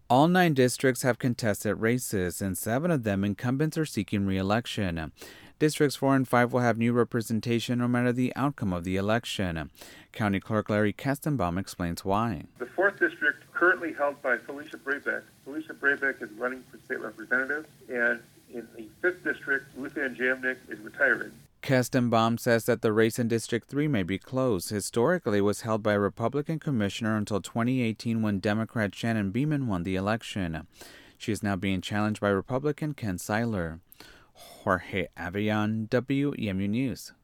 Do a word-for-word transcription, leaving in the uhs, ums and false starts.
All nine districts have contested races, and seven of them incumbents are seeking re-election. Districts four and five will have new representation no matter the outcome of the election. County Clerk Larry Kestenbaum explains why. The fourth district, currently held by Felicia Brabeck. Felicia Brabeck is running for state representative, and in the fifth district, Ruth Ann Jamnick is retiring. Kestenbaum says that the race in District three may be close. Historically, it was held by a Republican commissioner until twenty eighteen when Democrat Shannon Beeman won the election. She is now being challenged by Republican Ken Seiler. Jorge Avian, W E M U News.